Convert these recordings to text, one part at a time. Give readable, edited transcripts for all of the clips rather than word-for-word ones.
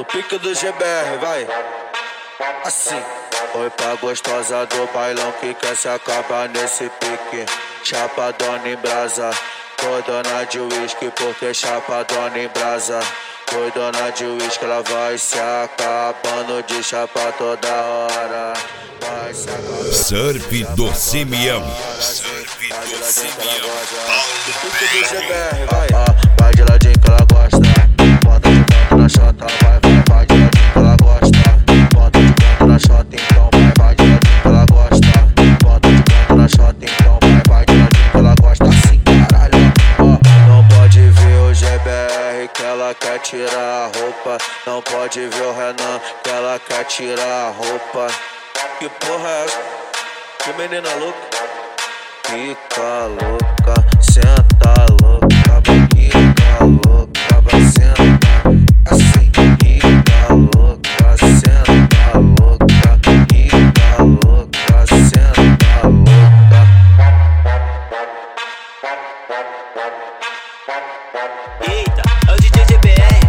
pique do GBR, vai. Assim. Oi pra gostosa do bailão que quer se acabar nesse pique. Chapadona em brasa, doidona de uísque, porque chapadona em brasa. Doidona de uísque, ela vai se acabando de chapa toda hora. Vai se acabando. Surf do Simeão. Surf do Simeão. Pique do GBR, vai. Vai de ladinho que ela gosta. Bota de volta na chota, vai de ladinho que ela gosta. Bota de volta na chota, então vai de ladinho que ela gosta. Bota de volta na chota, então vai de ladinho que ela gosta. Assim, caralho. Não pode ver o GBR que ela quer tirar a roupa. Não pode ver o Renan que ela quer tirar a roupa. Que porra é essa? Que menina louca. Fica louca, senta louca, vai ficar louca, vai sentar assim. Fica louca, senta louca, fica louca, senta louca. Eita, é o DJ GBR.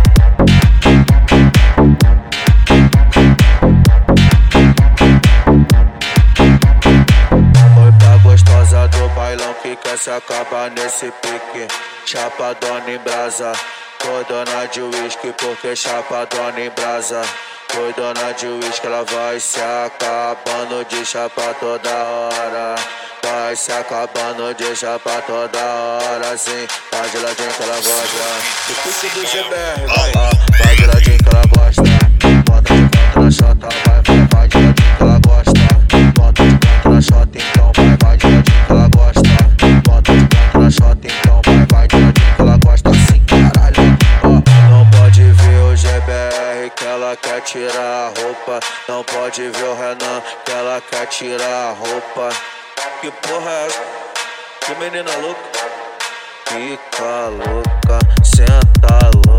Oi pra gostosa do bailão que quer se acabar nesse pique. Chapadona em brasa, doidona de uísque, porque chapadona em brasa. Doidona de uísque, ela vai se acabando de chapa toda hora. Vai se acabando de chapa toda hora, sim. Vai de ladinho que ela gosta. O pique do GBR, vai. Vai de ladinho que ela gosta. Bota de volta na chota, vai de ladinho que ela gosta. Bota de volta na chota, então vai de ladinho que ela gosta. Bota de volta na chota, então vai de ladinho que ela gosta. Assim, caralho. Não pode ver o GBR que ela quer tirar a roupa. Não pode ver o Renan que ela quer tirar a roupa. Que porra é essa? Que menina louca. Fica louca, senta louca.